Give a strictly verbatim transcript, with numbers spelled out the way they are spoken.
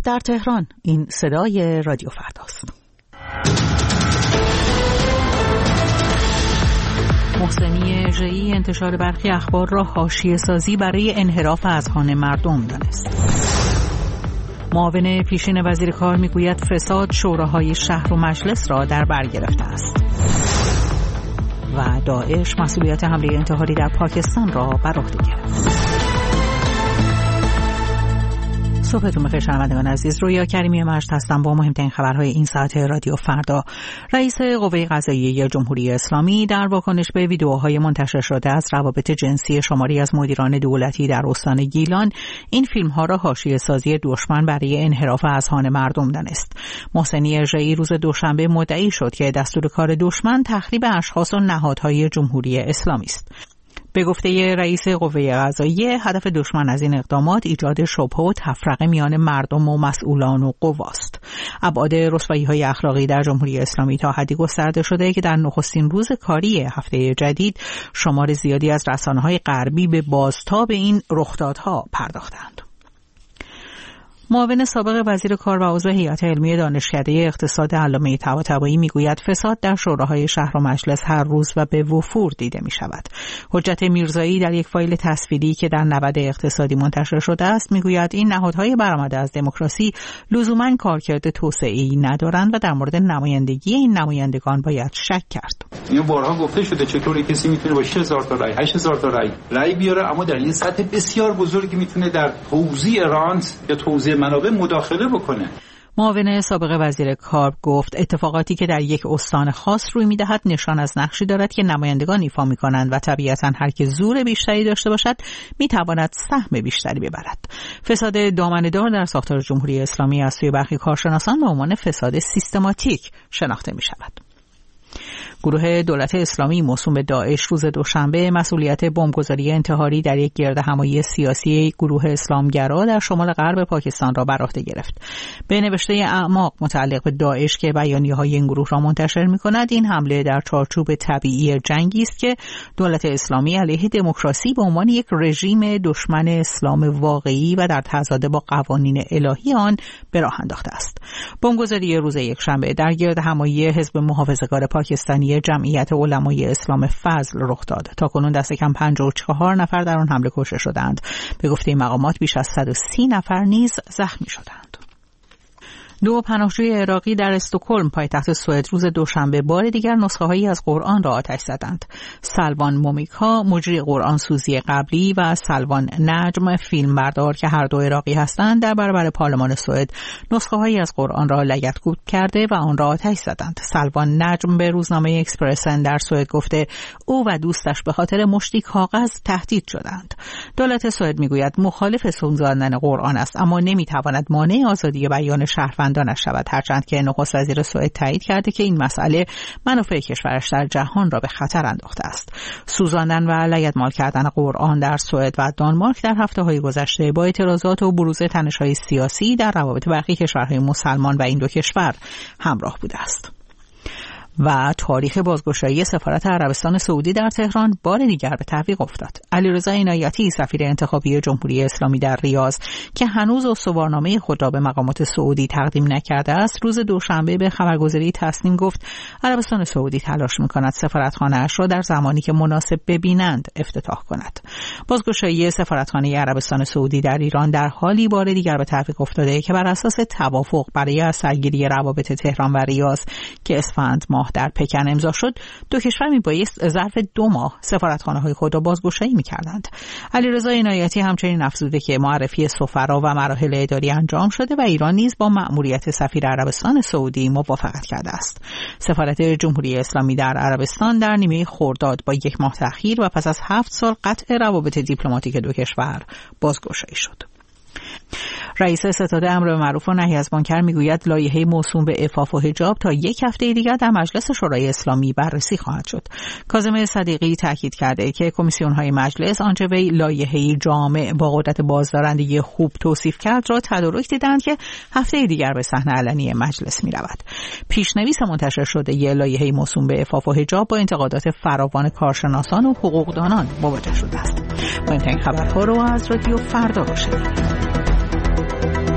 در تهران. این صدای رادیو فرداست. محسنی ژئی انتشار برخی اخبار را حاشیه سازی برای انحراف اذهان مردم دانست. معاون پیشین وزیر کار میگوید فساد شوراهای شهر و مجلس را در بر گرفته است. و داعش مسئولیت حمله انتحاری در پاکستان را بر عهده گرفت. صبحتون بخیر شنوندگان عزیز، رویا کریمی مجد هستم با مهمترین خبرهای این ساعت رادیو فردا. رئیس قوه قضاییه جمهوری اسلامی در واکنش به ویدیوهای منتشر شده از روابط جنسی شماری از مدیران دولتی در استان گیلان این فیلم‌ها را حاشیه سازی دشمن برای انحراف اذهان مردم دانست. محسنی ژئی روز دوشنبه مدعی شد که دستور کار دشمن تخریب اشخاص و نهادهای جمهوری اسلامی است. به گفته رئیس قوه قضاییه هدف دشمن از این اقدامات ایجاد شبهه و تفرقه میان مردم و مسئولان و قواست. ابعاد رسوایی‌های اخلاقی در جمهوری اسلامی تا حدی گسترده شده که در نخستین روز کاری هفته جدید شمار زیادی از رسانه‌های غربی به بازتاب این رخدادها پرداختند. معاون سابق وزیر کار و عضو هیئت علمی دانشکده اقتصاد علامه طباطبایی میگوید فساد در شوراهای شهر و مجلس هر روز و به وفور دیده می شود. حجت میرزایی در یک فایل تصویری که در نود اقتصادی منتشر شده است میگوید این نهادهای برآمده از دموکراسی لزوما کارکرد توسعه‌ای ندارند و در مورد نمایندگی این نمایندگان باید شک کرد. این بارها گفته شده چطوری کسی میتونه با شش هزار تا رای هشت هزار تا رای رای بیاره، اما در این سطح بسیار بزرگی میتونه در توزیع رانت یا توزیع منابع مداخله بکنه. معاون سابق وزیر کار گفت اتفاقاتی که در یک استان خاص روی میدهد نشان از نقشی دارد که نمایندگان ایفا میکنند و طبیعتا هر که زور بیشتری داشته باشد میتواند سهم بیشتری ببرد. فساد دامنه‌دار در ساختار جمهوری اسلامی از سوی برخی کارشناسان به عنوان فساد سیستماتیک شناخته میشود. گروه دولت اسلامی موسوم به داعش روز دوشنبه مسئولیت بمبگذاری انتحاری در یک گردهمایی سیاسی گروه اسلامگرا در شمال غرب پاکستان را بر عهده گرفت. به نوشته اعماق متعلق به داعش که بیانیه‌های این گروه را منتشر می‌کند، این حمله در چارچوب طبیعی جنگی است که دولت اسلامی علیه دموکراسی به عنوان یک رژیم دشمن اسلام واقعی و در تضاد با قوانین الهی آن به راه انداخته است. بمبگذاری روز یکشنبه در گردهمایی حزب محافظه‌کار پاکستانی جمعیت علمای اسلام فضل رخ داد. تاکنون دست کم پنجاه و چهار نفر در آن حمله کشته شدند. به گفته مقامات بیش از صد و سی نفر نیز زخمی شدند. دو پناهجوی عراقی در استکهلم پایتخت سوئد روز دوشنبه بار دیگر نسخه‌هایی از قرآن را آتش زدند. سلوان مومیکا مجری قرآن سوزی قبلی و سلوان نجم فیلمبردار که هر دو عراقی هستند در برابر پارلمان سوئد نسخه‌هایی از قرآن را لگدکوب کرده و آن را آتش زدند. سلوان نجم به روزنامه اکسپرسن در سوئد گفته او و دوستش به خاطر مشتی کاغذ تهدید شدند. دولت سوئد میگوید مخالف سوزاندن قرآن است اما نمیتواند مانع آزادی بیان شهروندان نشود، هرچند که نخست وزیر سوئد تایید کرده که این مسئله منافع کشورش در جهان را به خطر انداخته است. سوزاندن و لگدمال کردن قرآن در سوئد و دانمارک در هفته‌های گذشته با اعتراضات و بروز تنش‌های سیاسی در روابط برخی کشورهای مسلمان و این دو کشور همراه بوده است. و تاریخ بازگشایی سفارت عربستان سعودی در تهران بار دیگر به تعویق افتاد. علیرضا عنایتی سفیر انتخابی جمهوری اسلامی در ریاض که هنوز استوارنامه خود را به مقامات سعودی تقدیم نکرده است، روز دوشنبه به خبرگزاری تصنیم گفت عربستان سعودی تلاش می‌کند سفارتخانه‌اش را در زمانی که مناسب ببینند افتتاح کند. بازگشایی سفارتخانه عربستان سعودی در ایران در حالی بار دیگر به تعویق افتاده که بر اساس توافق برای از سرگیری روابط تهران و ریاض که اسفند ماه در پکن امضا شد، دو کشور میبایست ظرف دو ماه سفارتخانه‌های خود را بازگشایی می‌کردند. علیرضا عنایتی همچنین افزوده که معرفی سفرا و مراحل اداری انجام شده و ایران نیز با مأموریت سفیر عربستان سعودی موافقت کرده است. سفارت جمهوری اسلامی در عربستان در نیمه خرداد با یک ماه تأخیر و پس از هفت سال قطع روابط دیپلماتیک دو کشور بازگشایی شد. رئیس ستاد امر معروف و نهی از منکر میگوید لایحه موسوم به عفاف و حجاب تا یک هفته دیگر در مجلس شورای اسلامی بررسی خواهد شد. کاظم صدیقی تاکید کرده که کمیسیون‌های مجلس آنچه وی لایحه جامع با قدرت بازدارندگی خوب توصیف کرد را تدارک دیدند که هفته دیگر به صحنه علنی مجلس می‌رود. پیشنویس منتشر شده ی لایحه موسوم به عفاف و حجاب با انتقادات فراوان کارشناسان و حقوقدانان مواجه شده است. مهمترین خبرها رو از رادیو فردا شنیدید.